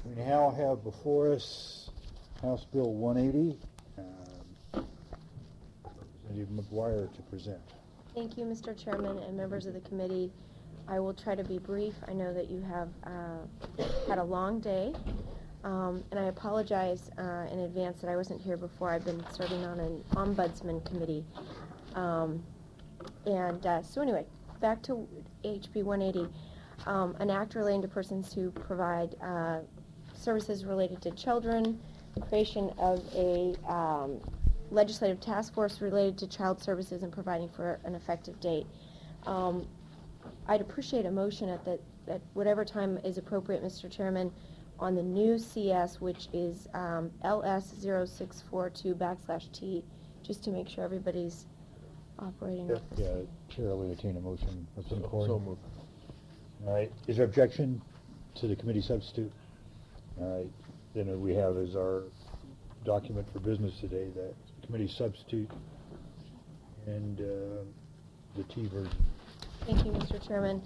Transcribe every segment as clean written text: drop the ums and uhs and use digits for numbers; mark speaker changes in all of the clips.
Speaker 1: We now have before us House Bill 180. Representative McGuire to present.
Speaker 2: Thank you, Mr. Chairman and members of the committee. I will try to be brief. I know that you have had a long day, and I apologize in advance that I wasn't here before. I've been serving on an ombudsman committee. So anyway, back to HB 180, an act relating to persons who provide services related to children, creation of a legislative task force related to child services and providing for an effective date. I'd appreciate a motion at whatever time is appropriate, Mr. Chairman, on the new CS, which is LS0642/T, just to make sure everybody's operating.
Speaker 1: Yeah, Chair will entertain a motion.
Speaker 3: So moved.
Speaker 1: All right. Is there objection to the committee substitute? All right. Then we have as our document for business today that committee substitute and the T version.
Speaker 2: Thank you, Mr. Chairman.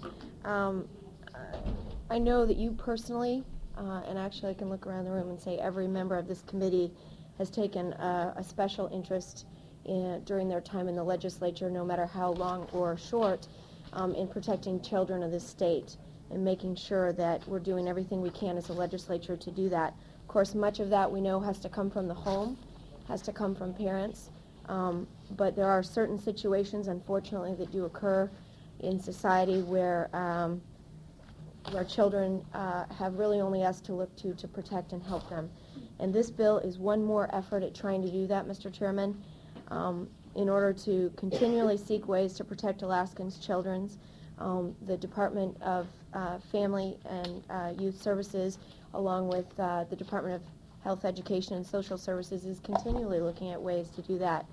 Speaker 2: I know that you personally, and actually I can look around the room and say every member of this committee has taken a special interest during their time in the legislature, no matter how long or short, in protecting children of this state and making sure that we're doing everything we can as a legislature to do that. Of course, much of that we know has to come from the home, has to come from parents, but there are certain situations, unfortunately, that do occur in society where children have really only us to look to protect and help them. And this bill is one more effort at trying to do that, Mr. Chairman, in order to continually seek ways to protect Alaskans' children. The Department of Family and Youth Services, along with the Department of Health, Education, and Social Services, is continually looking at ways to do that.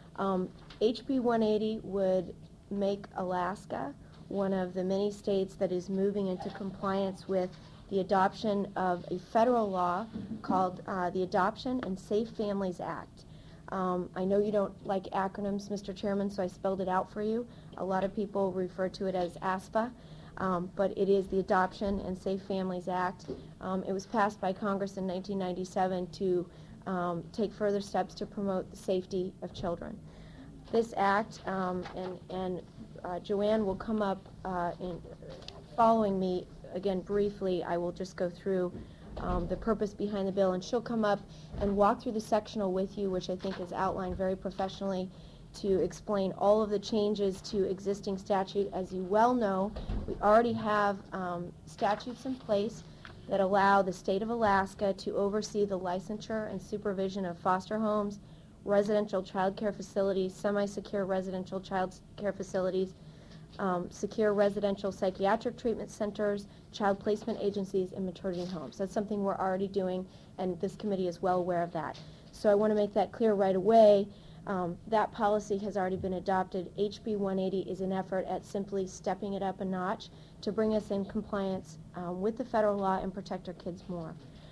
Speaker 2: HB 180 would make Alaska one of the many states that is moving into compliance with the adoption of a federal law called the Adoption and Safe Families Act. I know you don't like acronyms, Mr. Chairman, so I spelled it out for you. A lot of people refer to it as ASFA, but it is the Adoption and Safe Families Act. It was passed by Congress in 1997 to take further steps to promote the safety of children. This act, and Joanne will come up following me again briefly. I will just go through the purpose behind the bill, and she'll come up and walk through the sectional with you, which I think is outlined very professionally, to explain all of the changes to existing statute. As you well know, we already have statutes in place that allow the state of Alaska to oversee the licensure and supervision of foster homes, residential child care facilities, semi-secure residential child care facilities, secure residential psychiatric treatment centers, child placement agencies, and maternity homes. That's something we're already doing, and this committee is well aware of that. So I want to make that clear right away. That policy has already been adopted. HB 180 is an effort at simply stepping it up a notch to bring us in compliance with the federal law and protect our kids more.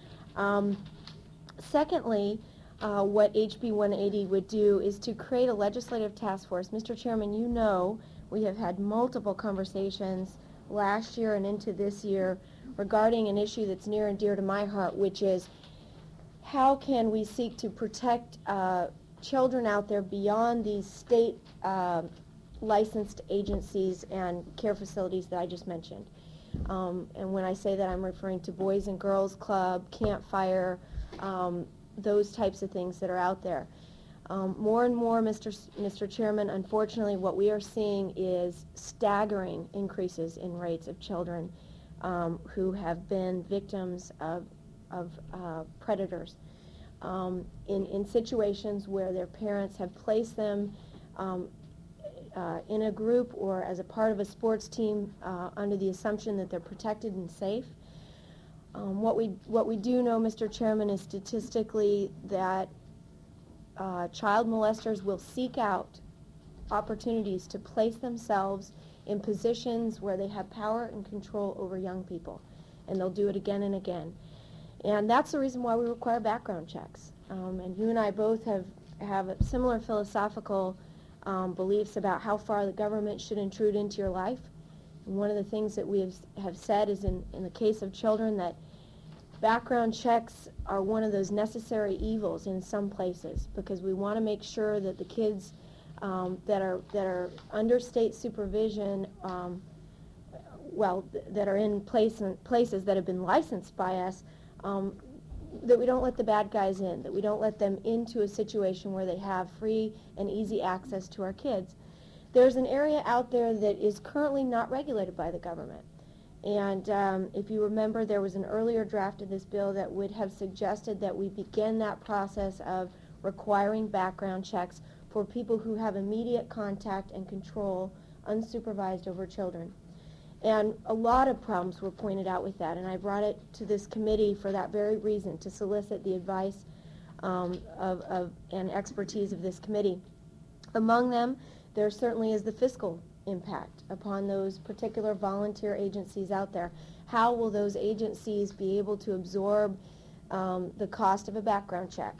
Speaker 2: Secondly, what HB 180 would do is to create a legislative task force. Mr. Chairman, you know we have had multiple conversations last year and into this year regarding an issue that's near and dear to my heart, which is how can we seek to protect children out there beyond these state licensed agencies and care facilities that I just mentioned. And when I say that, I'm referring to Boys and Girls Club, Campfire, those types of things that are out there. More and more, Mr. Chairman, unfortunately, what we are seeing is staggering increases in rates of children who have been victims of predators in situations where their parents have placed them in a group or as a part of a sports team under the assumption that they're protected and safe. What we do know, Mr. Chairman, is statistically that child molesters will seek out opportunities to place themselves in positions where they have power and control over young people, and they'll do it again and again. And that's the reason why we require background checks. And you and I both have similar philosophical beliefs about how far the government should intrude into your life. And one of the things that we have said is in the case of children that background checks are one of those necessary evils in some places because we want to make sure that the kids that are under state supervision, that are in places that have been licensed by us, that we don't let the bad guys in, that we don't let them into a situation where they have free and easy access to our kids. There's an area out there that is currently not regulated by the government. And if you remember, there was an earlier draft of this bill that would have suggested that we begin that process of requiring background checks for people who have immediate contact and control unsupervised over children. And a lot of problems were pointed out with that, and I brought it to this committee for that very reason, to solicit the advice and expertise of this committee. Among them, there certainly is the fiscal impact upon those particular volunteer agencies out there. How will those agencies be able to absorb the cost of a background check?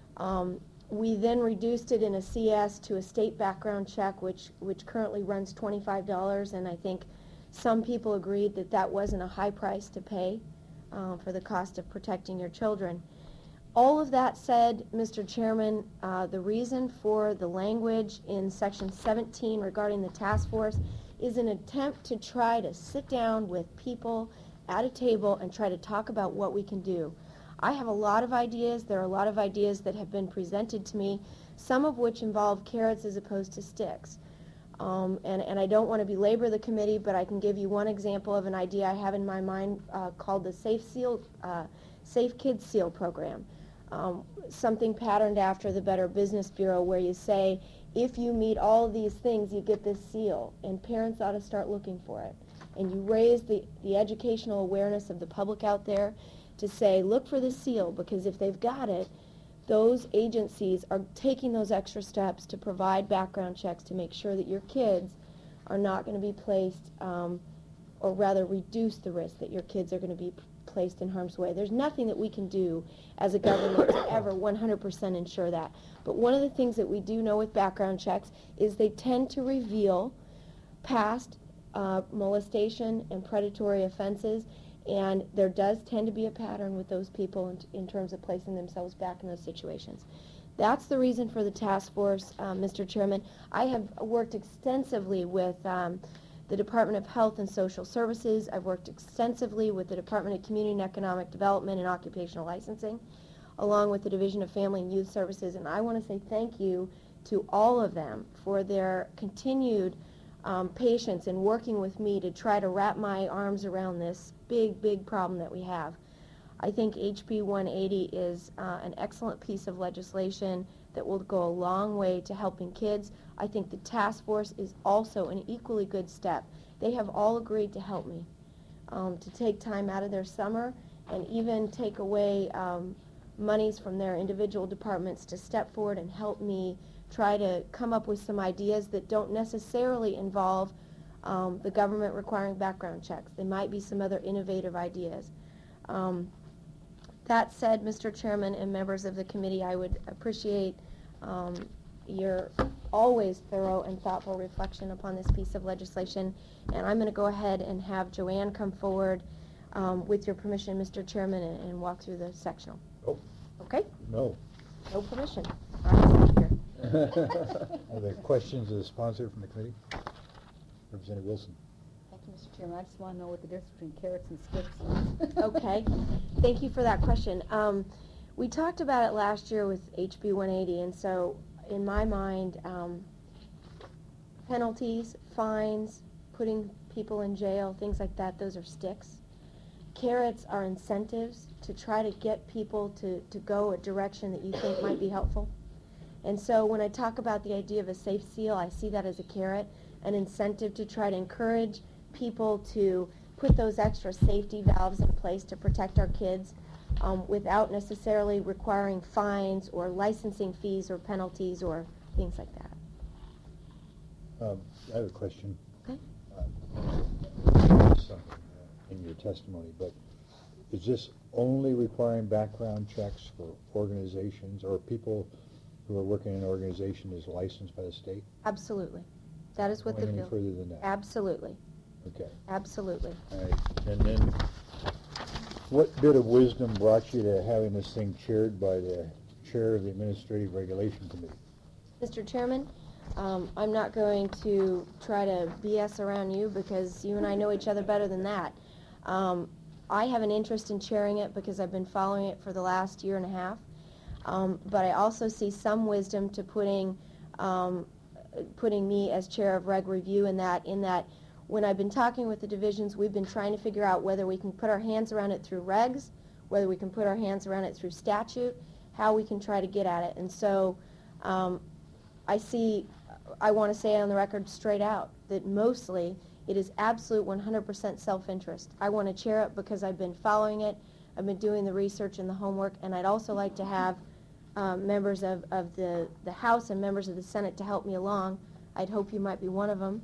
Speaker 2: We then reduced it in a CS to a state background check, which currently runs $25, and I think some people agreed that that wasn't a high price to pay for the cost of protecting your children. All of that said, Mr. Chairman, the reason for the language in Section 17 regarding the task force is an attempt to try to sit down with people at a table and try to talk about what we can do. I have a lot of ideas. There are a lot of ideas that have been presented to me, some of which involve carrots as opposed to sticks. And I don't want to belabor the committee, but I can give you one example of an idea I have in my mind called the Safe Kids Seal program. Something patterned after the Better Business Bureau, where you say, if you meet all of these things, you get this seal, and parents ought to start looking for it. And you raise the educational awareness of the public out there to say, look for the seal, because if they've got it, those agencies are taking those extra steps to provide background checks to make sure that your kids are not going to be placed, or rather reduce the risk that your kids are going to be placed in harm's way. There's nothing that we can do as a government to ever 100% ensure that. But one of the things that we do know with background checks is they tend to reveal past molestation and predatory offenses, and there does tend to be a pattern with those people in terms of placing themselves back in those situations. That's the reason for the task force, Mr. Chairman. I have worked extensively with the Department of Health and Social Services. I've worked extensively with the Department of Community and Economic Development and Occupational Licensing, along with the Division of Family and Youth Services. And I want to say thank you to all of them for their continued patience in working with me to try to wrap my arms around this big problem that we have. I think HB 180 is an excellent piece of legislation that will go a long way to helping kids. I think the task force is also an equally good step. They have all agreed to help me, to take time out of their summer and even take away monies from their individual departments to step forward and help me try to come up with some ideas that don't necessarily involve the government requiring background checks. There might be some other innovative ideas. That said, Mr. Chairman and members of the committee, I would appreciate your always thorough and thoughtful reflection upon this piece of legislation. And I'm going to go ahead and have Joanne come forward with your permission, Mr. Chairman, and walk through the sectional.
Speaker 1: Oh.
Speaker 2: Okay?
Speaker 1: No.
Speaker 2: No permission. All right, here.
Speaker 1: Are there questions of the sponsor from the committee? Representative Wilson.
Speaker 3: Thank you, Mr. Chairman. I just want to know what the difference between carrots and sticks is.
Speaker 2: Okay. Thank you for that question. We talked about it last year with HB 180, and so in my mind, penalties, fines, putting people in jail, things like that, those are sticks. Carrots are incentives to try to get people to go a direction that you think might be helpful. And so when I talk about the idea of a safe seal, I see that as a carrot, an incentive to try to encourage people to put those extra safety valves in place to protect our kids without necessarily requiring fines or licensing fees or penalties or things like that.
Speaker 1: I have a question.
Speaker 2: Okay.
Speaker 1: Something in your testimony, but is this only requiring background checks for organizations or people who are working in an organization is licensed by the state?
Speaker 2: Absolutely. That is what the
Speaker 1: Going
Speaker 2: bill.
Speaker 1: any further than that?
Speaker 2: Absolutely.
Speaker 1: Okay.
Speaker 2: Absolutely.
Speaker 1: All right. And then What bit of wisdom brought you to having this thing chaired by the chair of the Administrative Regulation Committee?
Speaker 2: Mr. Chairman, I'm not going to try to BS around you because you and I know each other better than that. I have an interest in chairing it because I've been following it for the last year and a half. But I also see some wisdom to putting me as chair of Reg Review in that when I've been talking with the divisions, we've been trying to figure out whether we can put our hands around it through regs, whether we can put our hands around it through statute, how we can try to get at it. And so I want to say on the record straight out that mostly it is absolute 100% self-interest. I want to chair it because I've been following it, I've been doing the research and the homework, and I'd also like to have members of the House and members of the Senate to help me along. I'd hope you might be one of them.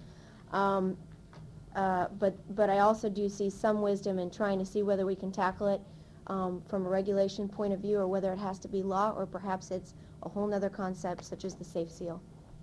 Speaker 2: But I also do see some wisdom in trying to see whether we can tackle it from a regulation point of view or whether it has to be law or perhaps it's a whole other concept such as the Safe Seal.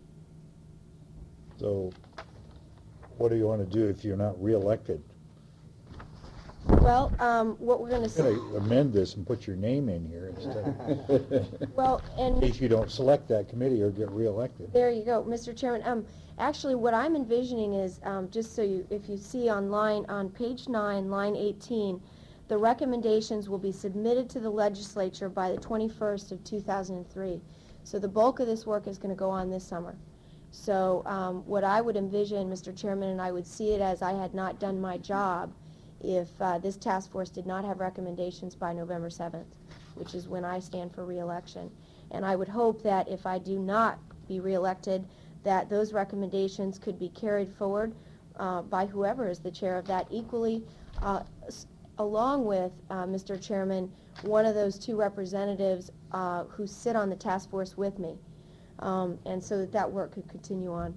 Speaker 1: So what do you want to do if you're not reelected?
Speaker 2: Well, what we're going to
Speaker 1: You're going to amend this and put your name in here instead of,
Speaker 2: well, and
Speaker 1: in case you don't select that committee or get reelected.
Speaker 2: there you go, Mr. Chairman. Actually, what I'm envisioning is, just so if you see on page 9, line 18, the recommendations will be submitted to the legislature by the 21st of 2003. So the bulk of this work is going to go on this summer. So what I would envision, Mr. Chairman, and I would see it as I had not done my job if this task force did not have recommendations by November 7th, which is when I stand for re-election. And I would hope that if I do not be re-elected, that those recommendations could be carried forward by whoever is the chair of that equally, along with, Mr. Chairman, one of those two representatives who sit on the task force with me, and so that work could continue on.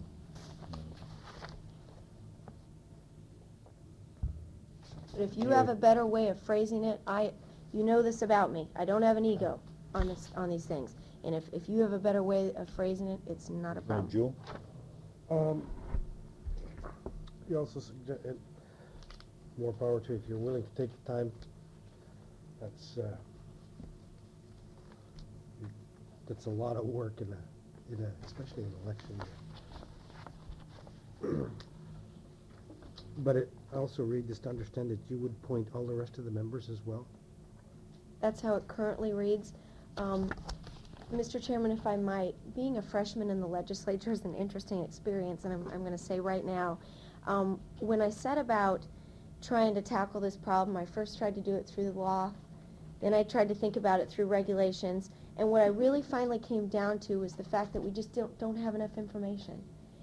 Speaker 2: But if you have a better way of phrasing it, you know this about me. I don't have an ego on these things. And if you have a better way of phrasing it, it's not a problem.
Speaker 1: Jewel?
Speaker 4: You also suggest more power to you if you're willing to take the time. That's a lot of work especially in an election year. But I also read this to understand that you would appoint all the rest of the members as well.
Speaker 2: That's how it currently reads. Mr. Chairman, if I might, being a freshman in the legislature is an interesting experience, and I'm going to say right now, when I set about trying to tackle this problem, I first tried to do it through the law, then I tried to think about it through regulations, and what I really finally came down to was the fact that we just don't have enough information.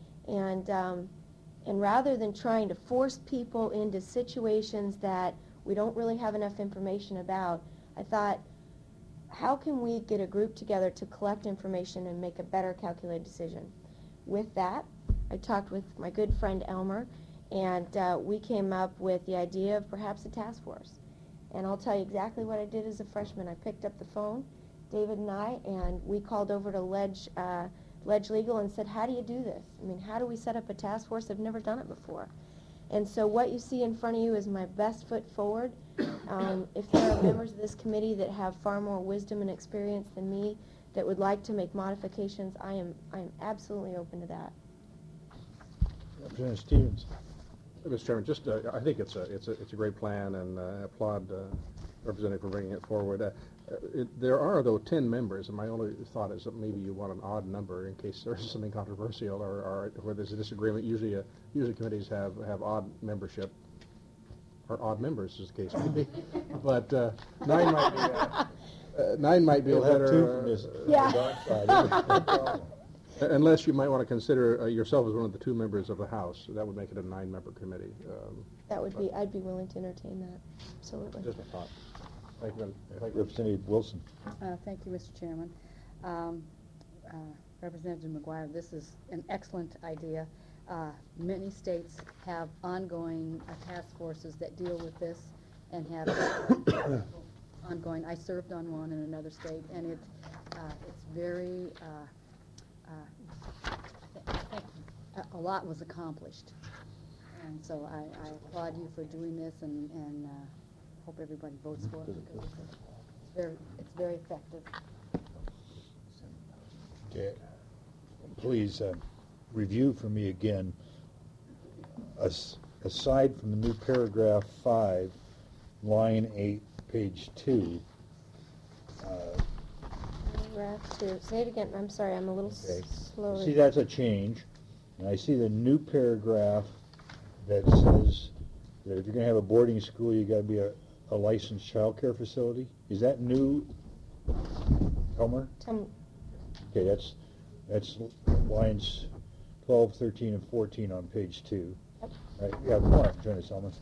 Speaker 2: And rather than trying to force people into situations that we don't really have enough information about, I thought, how can we get a group together to collect information and make a better calculated decision? With that, I talked with my good friend Elmer, and we came up with the idea of perhaps a task force. And I'll tell you exactly what I did as a freshman. I picked up the phone, David and I, and we called over to Ledge Legal and said, how do you do this? I mean, how do we set up a task force? I've never done it before. And so what you see in front of you is my best foot forward. If there are members of this committee that have far more wisdom and experience than me that would like to make modifications, I am absolutely open to that.
Speaker 1: Representative Stevens.
Speaker 5: Mr. Chairman, just I think it's a great plan, and applaud Representative for bringing it forward. There are, though, 10 members, and my only thought is that maybe you want an odd number in case there's something controversial or where there's a disagreement. Usually committees have odd membership, or odd members, as the case may be. But 9 might be a
Speaker 1: You'll have
Speaker 5: better.
Speaker 1: 2 from this dark side. No problem.
Speaker 5: Unless you might want to consider yourself as one of the 2 members of the House. That would make it a 9-member committee.
Speaker 2: That would be, I'd be willing to entertain that, absolutely.
Speaker 5: Just a thought. Thank you.
Speaker 1: Representative Wilson.
Speaker 3: Thank you, Mr. Chairman. Representative McGuire, this is an excellent idea. Many states have ongoing task forces that deal with this and have ongoing. I served on one in another state, and it's very, I think a lot was accomplished. And so I applaud you for doing this, and hope everybody votes for it because it's very effective.
Speaker 1: Okay. Please review for me again. Aside from the new paragraph 5, line 8, page 2.
Speaker 2: Paragraph 2. Say it again. I'm sorry, I'm a little
Speaker 1: Okay.
Speaker 2: slow.
Speaker 1: See, that's a change. And I see the new paragraph that says that if you're going to have a boarding school, you got to be a licensed child care facility. Is that new, Elmer? Okay, that's lines 12, 13, and 14 on page 2.
Speaker 2: Yep.
Speaker 1: Right? Yeah, come on, join us, Elmer.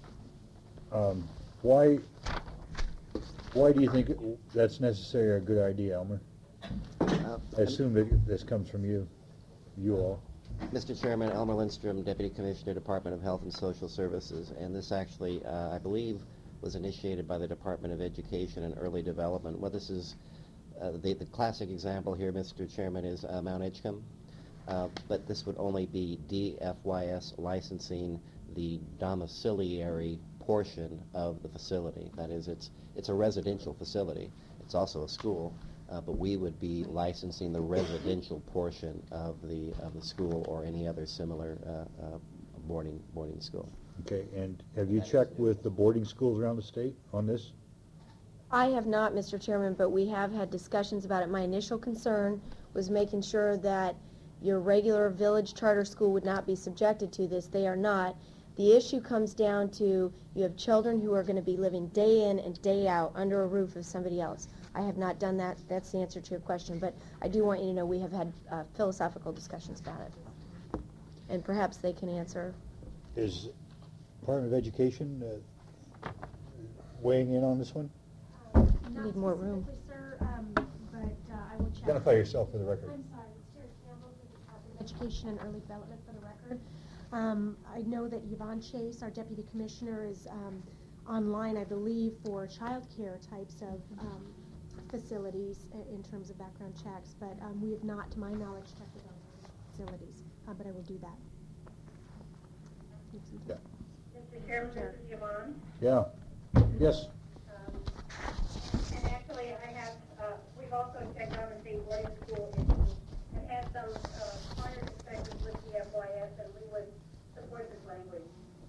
Speaker 1: Why do you think that's necessary or a good idea, Elmer? I assume that this comes from you all.
Speaker 6: Mr. Chairman, Elmer Lindstrom, Deputy Commissioner, Department of Health and Social Services, and this actually, I believe, was initiated by the Department of Education and Early Development. Well, this is the classic example here, Mr. Chairman, is Mount Edgecombe, but this would only be DFYS licensing the domiciliary portion of the facility. That is, it's a residential facility. It's also a school, but we would be licensing the residential portion of the school or any other similar boarding school.
Speaker 1: Okay, and have you checked with the boarding schools around the state on this?
Speaker 2: I have not, Mr. Chairman, but we have had discussions about it. My initial concern was making sure that your regular village charter school would not be subjected to this. They are not. The issue comes down to you have children who are going to be living day in and day out under a roof of somebody else. I have not done that. That's the answer to your question. But I do want you to know we have had philosophical discussions about it. And perhaps they can answer.
Speaker 1: Is Department of Education weighing in on this one?
Speaker 2: You need more room.
Speaker 7: Sir, but I will check.
Speaker 1: Identify yourself for the record.
Speaker 7: I'm sorry, it's Terry Campbell with the Department of Education and Early Development for the record. I know that Yvonne Chase, our Deputy Commissioner, is online, I believe, for child care types of facilities in terms of background checks, but we have not, to my knowledge, checked with our facilities, but I will do that.
Speaker 1: Yeah.
Speaker 8: Mr. Chairman, this is Yvonne.
Speaker 1: Yeah. Yes.
Speaker 8: And actually, we've also checked on the boarding school issue and had some prior discussions with the FYS, and we would support this language.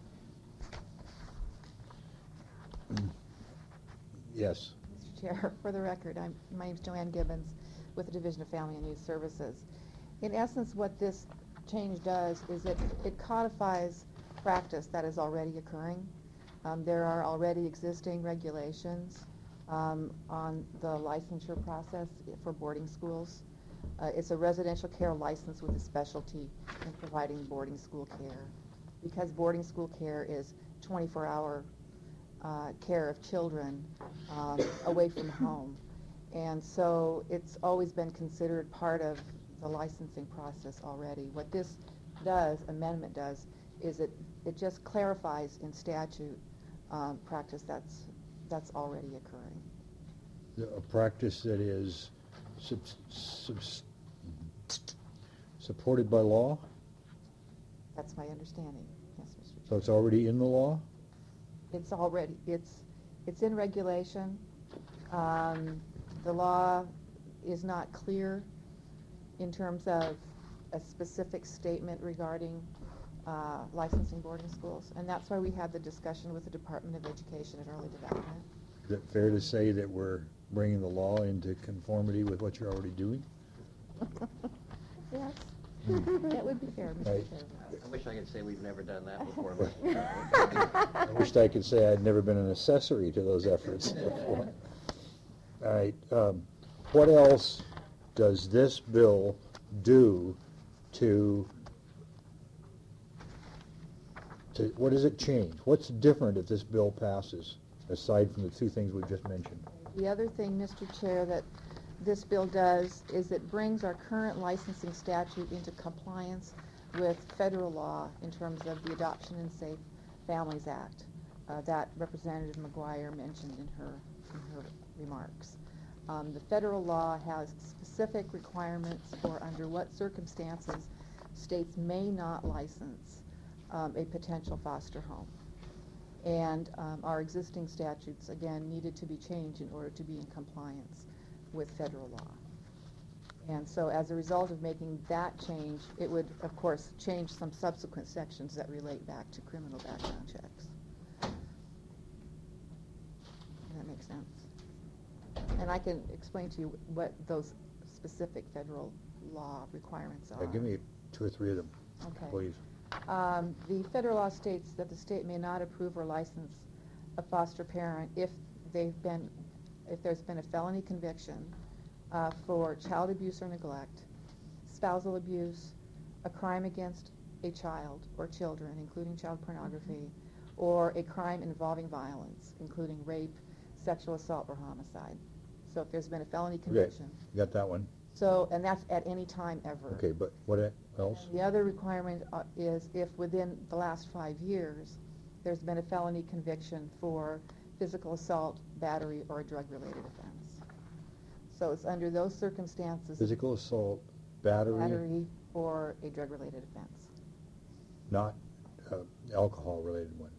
Speaker 1: Yes.
Speaker 9: Mr. Chair, for the record, my name is Joanne Gibbons with the Division of Family and Youth Services. In essence, what this change does is it codifies practice that is already occurring. There are already existing regulations on the licensure process for boarding schools. It's a residential care license with a specialty in providing boarding school care. Because boarding school care is 24-hour care of children away from home. And so it's always been considered part of the licensing process already. What this amendment does, is it just clarifies in statute practice that's already occurring.
Speaker 1: A practice that is supported by law?
Speaker 9: That's my understanding, yes, Mr. Chair.
Speaker 1: So it's already in the law?
Speaker 9: It's already, it's in regulation. The law is not clear in terms of a specific statement regarding licensing boarding schools, and that's why we had the discussion with the Department of Education and Early Development.
Speaker 1: Is it fair to say that we're bringing the law into conformity with what you're already doing?
Speaker 9: Yes, that would be fair, Mr.
Speaker 1: Right.
Speaker 9: Chairman.
Speaker 6: I wish I could say we've never done that before.
Speaker 1: I wished I could say I'd never been an accessory to those efforts before. All right. What else does this bill do to what does it change? What's different if this bill passes, aside from the two things we've just mentioned?
Speaker 9: The other thing, Mr. Chair, that this bill does is it brings our current licensing statute into compliance with federal law in terms of the Adoption and Safe Families Act that Representative McGuire mentioned in her remarks. The federal law has specific requirements for under what circumstances states may not license a potential foster home. And our existing statutes, again, needed to be changed in order to be in compliance with federal law. And so as a result of making that change, it would, of course, change some subsequent sections that relate back to criminal background checks. Does that make sense? And I can explain to you what those specific federal law requirements are.
Speaker 1: Give me 2 or 3 of them,
Speaker 9: Okay.
Speaker 1: please.
Speaker 9: The federal law states that the state may not approve or license a foster parent if there's been a felony conviction for child abuse or neglect, spousal abuse, a crime against a child or children, including child pornography, or a crime involving violence, including rape, sexual assault, or homicide. So if there's been a felony conviction.
Speaker 1: You got that one?
Speaker 9: So, and that's at any time ever.
Speaker 1: Okay, but what else?
Speaker 9: The other requirement is if within the last 5 years there's been a felony conviction for physical assault, battery, or a drug-related offense. So it's under those circumstances.
Speaker 1: Physical assault, battery,
Speaker 9: Battery or a drug-related offense.
Speaker 1: not alcohol-related one.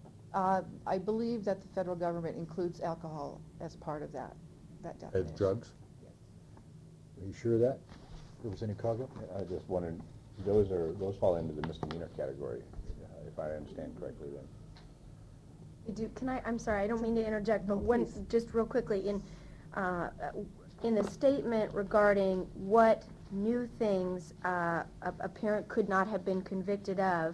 Speaker 9: I believe that the federal government includes alcohol as part of that definition.
Speaker 1: Drugs? Are you sure of that? Representative Coghill?
Speaker 10: I just wondered, those fall into the misdemeanor category, if I understand correctly then.
Speaker 2: I'm sorry, I don't mean to interject, but just real quickly, in the statement regarding what new things a parent could not have been convicted of,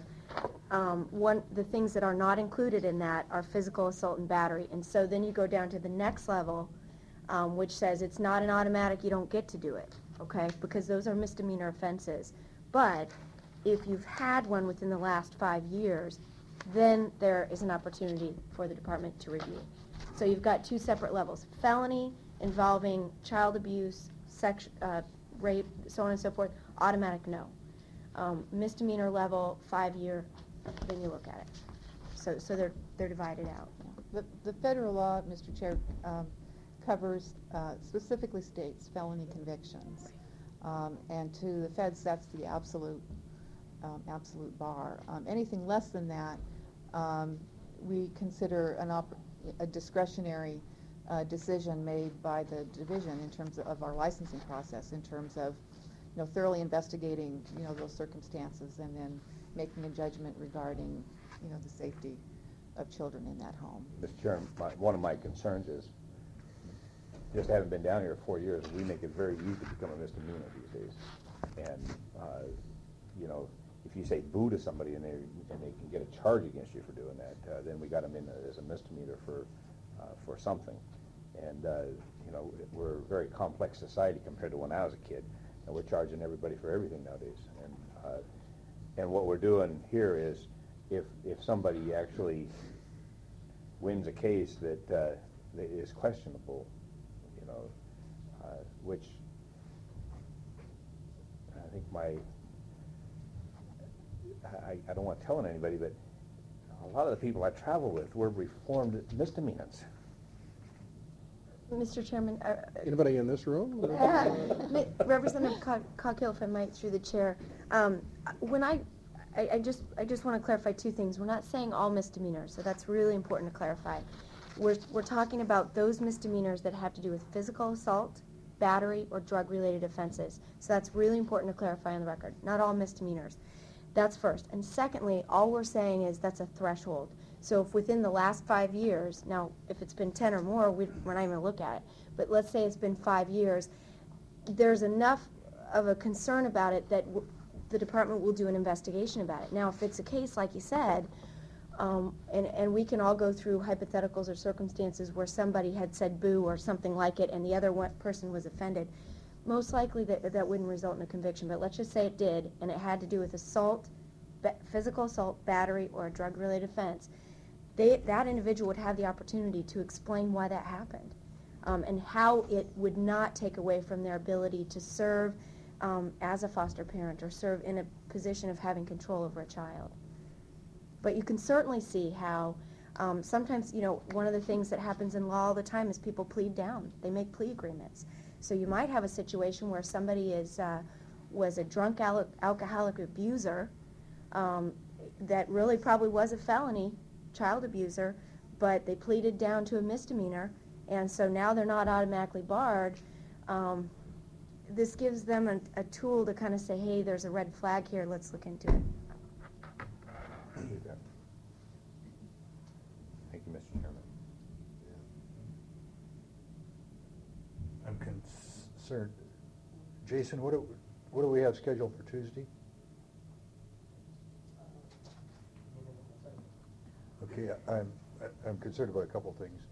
Speaker 2: the things that are not included in that are physical assault and battery. And so then you go down to the next level, which says it's not an automatic, you don't get to do it, okay, because those are misdemeanor offenses. But if you've had one within the last 5 years, then there is an opportunity for the department to review. So you've got 2 separate levels. Felony involving child abuse, rape, so on and so forth, automatic no. Misdemeanor level, 5-year, then you look at it. So they're divided out.
Speaker 9: The federal law, Mr. Chair, covers, specifically states felony convictions. And to the feds, that's the absolute bar. Anything less than that, we consider a discretionary decision made by the division in terms of our licensing process, in terms of thoroughly investigating those circumstances and then making a judgment regarding the safety of children in that home.
Speaker 10: Mr. Chairman, one of my concerns is, just having been down here 4 years, we make it very easy to become a misdemeanor these days. And if you say boo to somebody and they can get a charge against you for doing that, then we got them in as a misdemeanor for something. And we're a very complex society compared to when I was a kid, and we're charging everybody for everything nowadays. And what we're doing here is, if somebody actually wins a case that is questionable, which I think I don't want to tell on anybody, but a lot of the people I travel with were reformed misdemeanors.
Speaker 2: Mr. Chairman,
Speaker 5: Anybody in this room?
Speaker 2: Representative Coghill, if I might, through the chair. When I just want to clarify 2 things. We're not saying all misdemeanors, so that's really important to clarify. We're talking about those misdemeanors that have to do with physical assault, battery, or drug-related offenses. So that's really important to clarify on the record. Not all misdemeanors. That's first. And secondly, all we're saying is that's a threshold. So if within the last 5 years, now if it's been 10 or more, we're not even going to look at it, but let's say it's been 5 years, there's enough of a concern about it that the department will do an investigation about it. Now if it's a case, like you said, and we can all go through hypotheticals or circumstances where somebody had said boo or something like it and the other person was offended, most likely that wouldn't result in a conviction, but let's just say it did, and it had to do with assault, physical assault, battery, or a drug-related offense. That individual would have the opportunity to explain why that happened, and how it would not take away from their ability to serve as a foster parent or serve in a position of having control over a child. But you can certainly see how sometimes, one of the things that happens in law all the time is people plead down. They make plea agreements. So you might have a situation where somebody was a drunk alcoholic abuser that really probably was a felony child abuser, but they pleaded down to a misdemeanor, and so now they're not automatically barred. This gives them a tool to kind of say, hey, there's a red flag here, let's look into it.
Speaker 10: Thank you, Mr. Chairman.
Speaker 1: I'm concerned. Jason, what do we have scheduled for Tuesday? Okay, I'm concerned about a couple of things.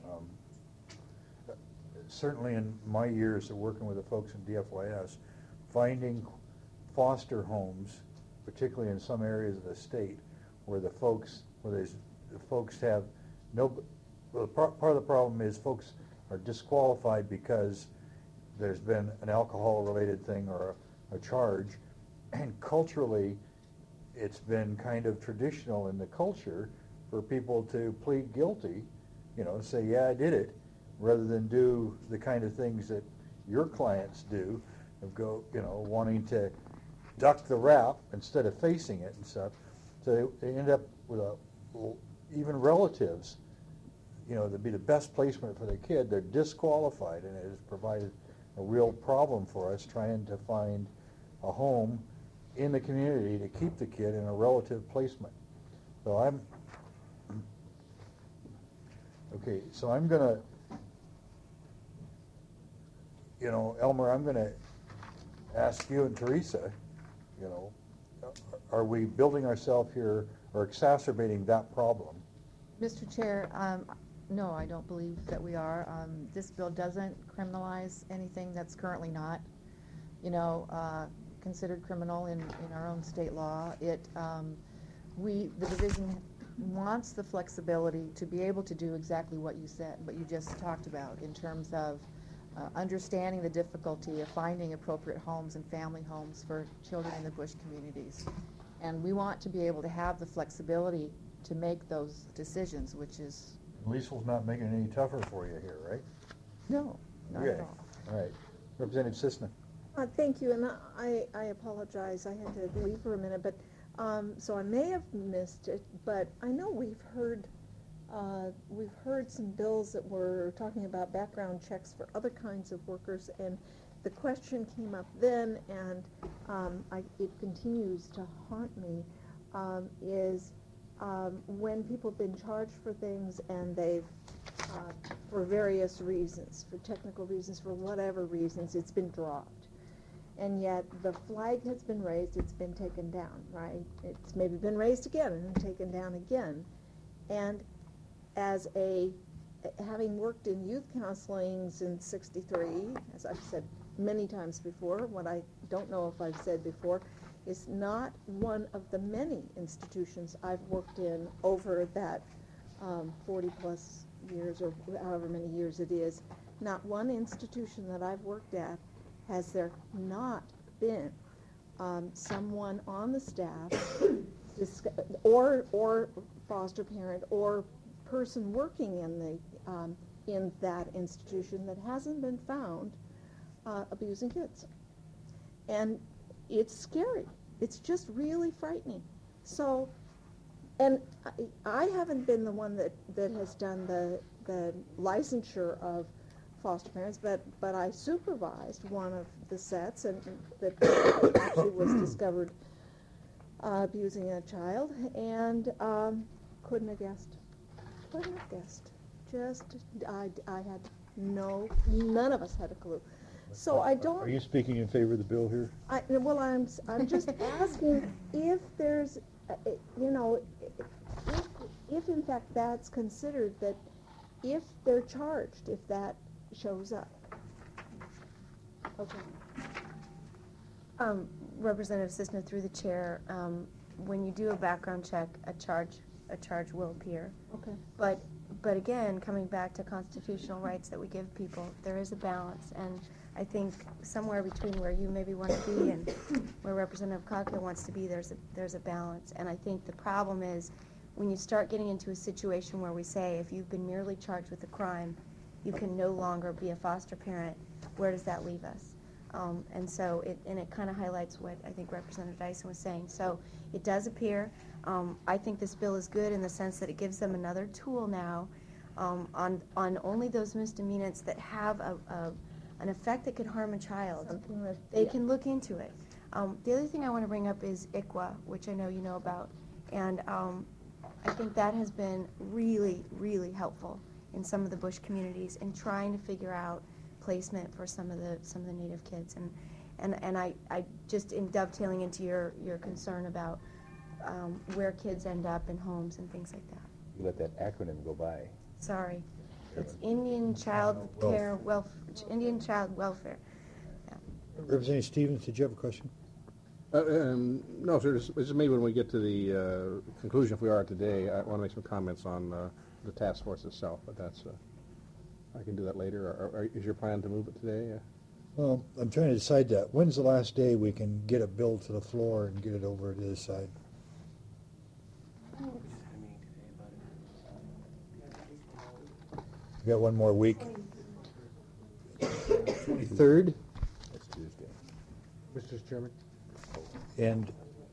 Speaker 1: Certainly in my years of working with the folks in DFYS, finding foster homes, particularly in some areas of the state, where the folks have no. Well, part of the problem is folks are disqualified because there's been an alcohol-related thing or a charge, and culturally, it's been kind of traditional in the culture for people to plead guilty, say, yeah, I did it, rather than do the kind of things that your clients do, of wanting to duck the rap instead of facing it and stuff. So they end up with even relatives, to be the best placement for the kid, they're disqualified, and it has provided a real problem for us trying to find a home in the community to keep the kid in a relative placement. So I'm gonna, Elmer, I'm gonna ask you and Teresa, are we building ourselves here or exacerbating that problem?
Speaker 9: Mr. Chair, no, I don't believe that we are. This bill doesn't criminalize anything that's currently not, considered criminal in our own state law. The division wants the flexibility to be able to do exactly what you said, what you just talked about, in terms of understanding the difficulty of finding appropriate homes and family homes for children in the bush communities. And we want to be able to have the flexibility to make those decisions, which is...
Speaker 1: Liesel's not making it any tougher for you here, right?
Speaker 9: No, not at all.
Speaker 1: All right. Representative Sisna.
Speaker 11: Thank you, and I apologize. I had to leave for a minute, but so I may have missed it, but I know we've heard some bills that were talking about background checks for other kinds of workers, and the question came up then, and it continues to haunt me, is when people have been charged for things and they've, for various reasons, for technical reasons, for whatever reasons, it's been dropped. And yet the flag has been raised, it's been taken down, right? It's maybe been raised again and taken down again. And as having worked in youth counseling since '63, as I've said many times before, what I don't know if I've said before, is not one of the many institutions I've worked in over that 40 plus years or however many years it is, not one institution that I've worked at has there not been someone on the staff or foster parent or person working in that institution that hasn't been found abusing kids. And it's scary. It's just really frightening. So, and I haven't been the one that has done the licensure of foster parents, but I supervised one of the sets and that actually was discovered abusing a child, and couldn't have guessed. Just, I had none of us had a clue. So I don't.
Speaker 1: Are you speaking in favor of the bill here?
Speaker 11: Well, I'm just asking if there's, if in fact that's considered, that if they're charged, if that shows up. Okay.
Speaker 2: Representative Sisna, through the chair, when you do a background check, a charge will appear.
Speaker 11: Okay.
Speaker 2: But again, coming back to constitutional rights that we give people, there is a balance, and I think somewhere between where you maybe want to be and where Representative Cochran wants to be, there's a balance. And I think the problem is when you start getting into a situation where we say if you've been merely charged with a crime, you can no longer be a foster parent, where does that leave us? And so it kind of highlights what I think Representative Dyson was saying. So it does appear. I think this bill is good in the sense that it gives them another tool now on only those misdemeanors that have an effect that could harm a child. They can look into it. The other thing I want to bring up is ICWA, which I know you know about, and I think that has been really, really helpful in some of the bush communities in trying to figure out placement for some of the Native kids. And I just in dovetailing into your concern about where kids end up in homes and things like that.
Speaker 10: You let that acronym go by.
Speaker 2: Sorry, it's Indian Child Care Welfare. Indian Child Welfare. Yeah.
Speaker 1: Representative Stevens, did you have a question?
Speaker 5: No, sir. Just maybe when we get to the conclusion, if we are today, I want to make some comments on the task force itself. But that's I can do that later. Or is your plan to move it today?
Speaker 1: Well, I'm trying to decide that. When's the last day we can get a bill to the floor and get it over to this side? We got one more week. 23rd.
Speaker 10: That's Tuesday.
Speaker 4: Mr. Chairman?
Speaker 1: And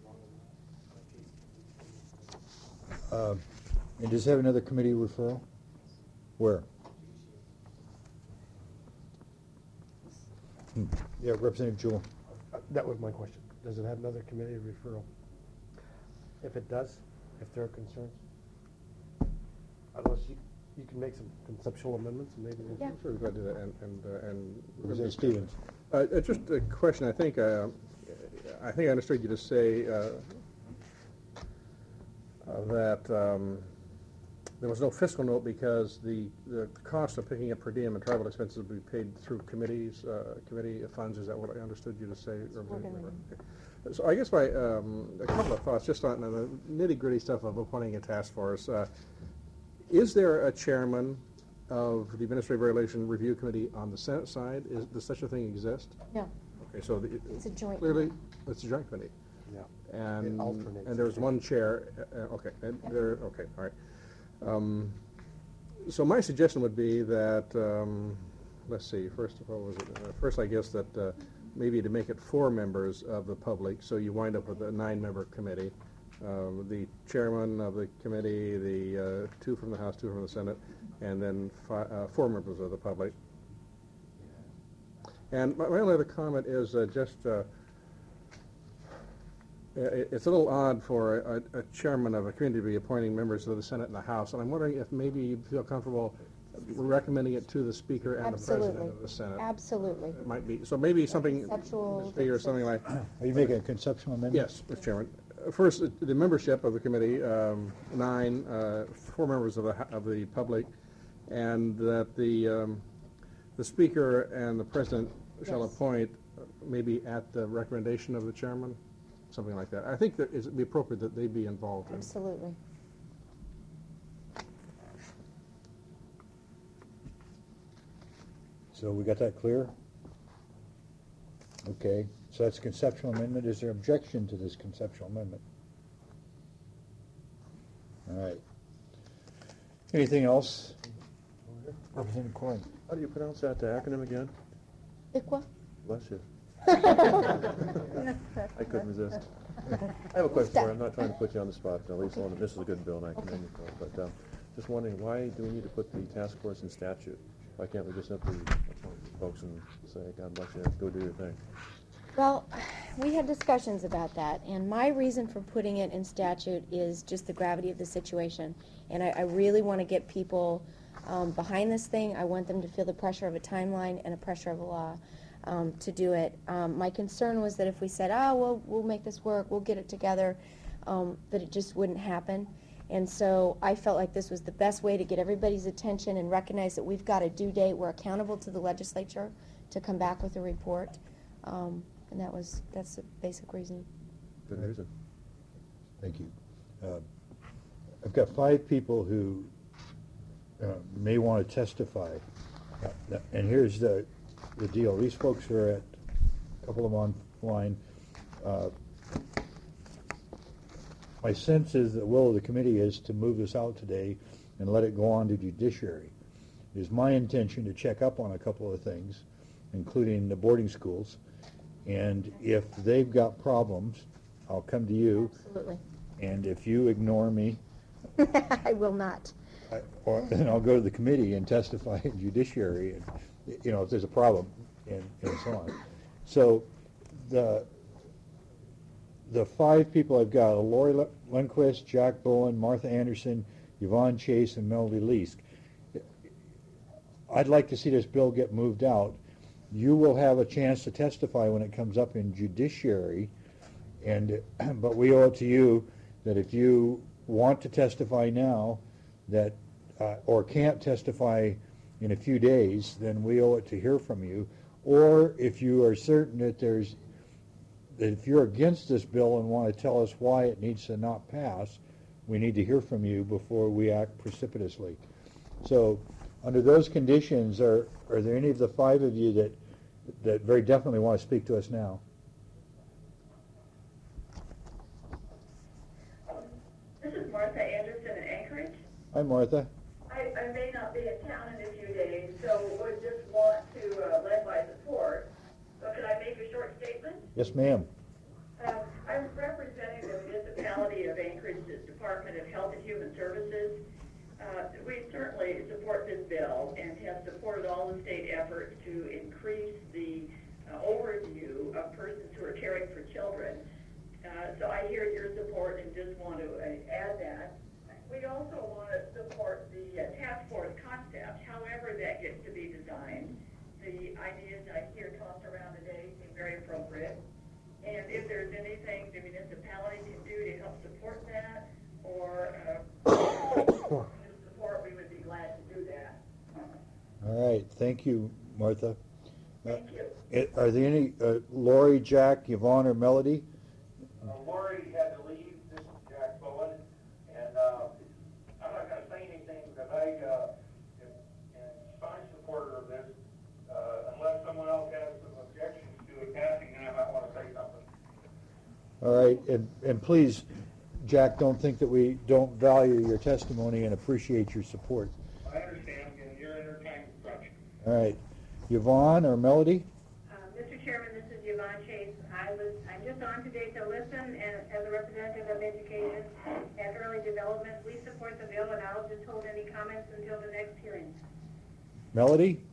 Speaker 1: does it have another committee referral? Where? Yeah, Representative Jewell.
Speaker 4: That was my question. Does it have another committee referral? If it does, if there are concerns, unless you can make some conceptual amendments, and maybe we'll.
Speaker 2: Yeah.
Speaker 5: Sure, glad to do that. And
Speaker 1: Representative Stevens.
Speaker 5: Just a question. I think I understood you to say that there was no fiscal note because the cost of picking up per diem and travel expenses would be paid through committee funds. Is that what I understood you to say? So I guess a couple of thoughts just on the nitty-gritty stuff of appointing a task force. Is there a chairman of the Administrative Regulation Review Committee on the Senate side? Does such a thing exist?
Speaker 2: No.
Speaker 5: Okay, so
Speaker 2: It's a joint
Speaker 5: clearly
Speaker 2: committee.
Speaker 5: it's a joint committee.
Speaker 4: Yeah.
Speaker 5: And
Speaker 4: It alternates.
Speaker 5: there's one chair. Okay, and there. Okay, all right. So my suggestion would be that let's see. First of all, was it first? I guess that maybe to make it 4 members of the public, so you wind up with a 9-member committee. The chairman of the committee, the 2 from the House, 2 from the Senate, and then 4 members of the public. And my only other comment is it's a little odd for a chairman of a committee to be appointing members of the Senate and the House, and I'm wondering if maybe you feel comfortable recommending it to the Speaker and the President of the Senate.
Speaker 2: Absolutely.
Speaker 5: It might be, so maybe something,
Speaker 2: Conceptual
Speaker 5: or something like.
Speaker 1: Are you making a conceptual amendment?
Speaker 5: Yes, Mr. Chairman. First, the membership of the committee, 9, 4 members of the public, and that the Speaker and the President shall appoint, maybe at the recommendation of the chairman, something like that. I think that it would be appropriate that they be involved in.
Speaker 2: Absolutely.
Speaker 1: So we got that clear? Okay, so that's a conceptual amendment. Is there objection to this conceptual amendment? All right. Anything else? Representative Coyne.
Speaker 12: How do you pronounce that acronym again?
Speaker 2: ICWA?
Speaker 12: Bless you. I couldn't resist. I have a question for you. I'm not trying to put you on the spot, Lisa. This is a good bill, and I commend you for it. But just wondering, why do we need to put the task force in statute? Why can't we just simply appoint folks and say, God bless you, go do your thing?
Speaker 2: Well, we had discussions about that, and my reason for putting it in statute is just the gravity of the situation. And I really want to get people behind this thing. I want them to feel the pressure of a timeline and a pressure of a law to do it. My concern was that if we said, oh, well, we'll make this work, we'll get it together, that it just wouldn't happen. And so I felt like this was the best way to get everybody's attention and recognize that we've got a due date. We're accountable to the legislature to come back with a report. And that's the basic reason.
Speaker 12: Good reason.
Speaker 1: Thank you. I've got 5 people who may want to testify. And here's the deal. These folks are at, a couple of them online. My sense is the will of the committee is to move this out today and let it go on to judiciary. It is my intention to check up on a couple of things, including the boarding schools. And if they've got problems, I'll come to you.
Speaker 2: Absolutely.
Speaker 1: And if you ignore me,
Speaker 2: I will not.
Speaker 1: then I'll go to the committee and testify in judiciary, and, if there's a problem, and so on. So the 5 people I've got are Lori Lundquist, Jack Bowen, Martha Anderson, Yvonne Chase, and Melody Leask. I'd like to see this bill get moved out. You will have a chance to testify when it comes up in judiciary, but we owe it to you that if you want to testify now, that or can't testify in a few days, then we owe it to hear from you. Or if you are certain that if you're against this bill and want to tell us why it needs to not pass, we need to hear from you before we act precipitously. So under those conditions, are there any of the 5 of you that very definitely want to speak to us now?
Speaker 8: This is Martha Anderson in Anchorage.
Speaker 1: Hi, Martha.
Speaker 8: I may not be in town in a few days, so would just want to lend my support. So can I make a short statement?
Speaker 1: Yes, ma'am.
Speaker 8: I'm representing the municipality of Anchorage's Department of Health and Human Services. We certainly support this bill and have supported all the state efforts to increase the overview of persons who are caring for children. So I hear your support and just want to add that. We also want to support the task force concept, however that gets to be designed. The ideas I hear tossed around today seem very appropriate. And if there's anything the municipality can do to help support that or support, we would be glad to do that.
Speaker 1: All right. Thank you, Martha.
Speaker 8: Thank you.
Speaker 1: Are there any, Lori, Jack, Yvonne, or Melody?
Speaker 13: Lori had to leave. This is Jack Bowen. And I'm not going to say anything because I am a strong supporter of this. Unless someone else has some objections to it passing, then I might want to say something.
Speaker 1: All right. And please, Jack, don't think that we don't value your testimony and appreciate your support.
Speaker 13: I understand, and you're in your time crunch.
Speaker 1: All right. Yvonne or Melody?
Speaker 8: Mr. Chairman, this is Yvonne Chase. I'm just on today to listen, and as a representative of education and early development, we support the bill, and I'll just hold any comments until the next hearing.
Speaker 1: Melody?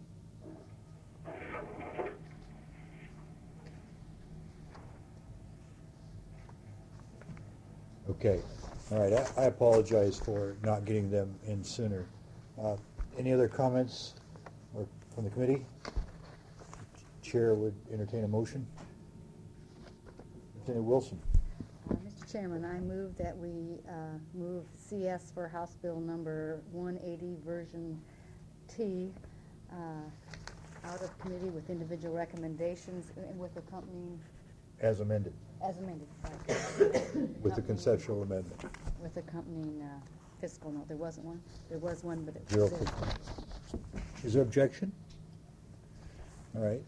Speaker 1: Okay. All right. I apologize for not getting them in sooner. Any other comments from the committee? Chair would entertain a motion. Lieutenant Wilson.
Speaker 3: Mr. Chairman, I move that we move CS for House Bill number 180 version T out of committee with individual recommendations and with accompanying.
Speaker 1: As amended.
Speaker 3: As amended. Sorry.
Speaker 1: With the conceptual amendment.
Speaker 3: With accompanying fiscal note. There wasn't one. There was one, but it was
Speaker 1: Zero
Speaker 3: there.
Speaker 1: fiscal. Is there objection? All right.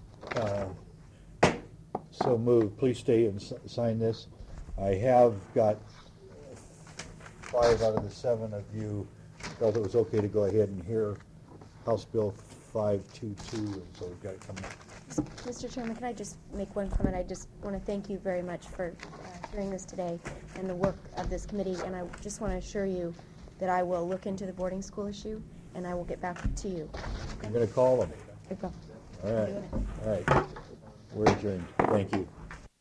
Speaker 1: So moved. Please stay and sign this. I have got 5 out of the 7 of you felt it was okay to go ahead and hear House Bill 522, and so we've got it coming up.
Speaker 2: Mr. Chairman, can I just make one comment? I just want to thank you very much for hearing this today and the work of this committee, and I just want to assure you that I will look into the boarding school issue, and I will get back to you.
Speaker 1: I'm going to call them.
Speaker 2: Okay.
Speaker 1: All right. All right. We're adjourned. Thank you.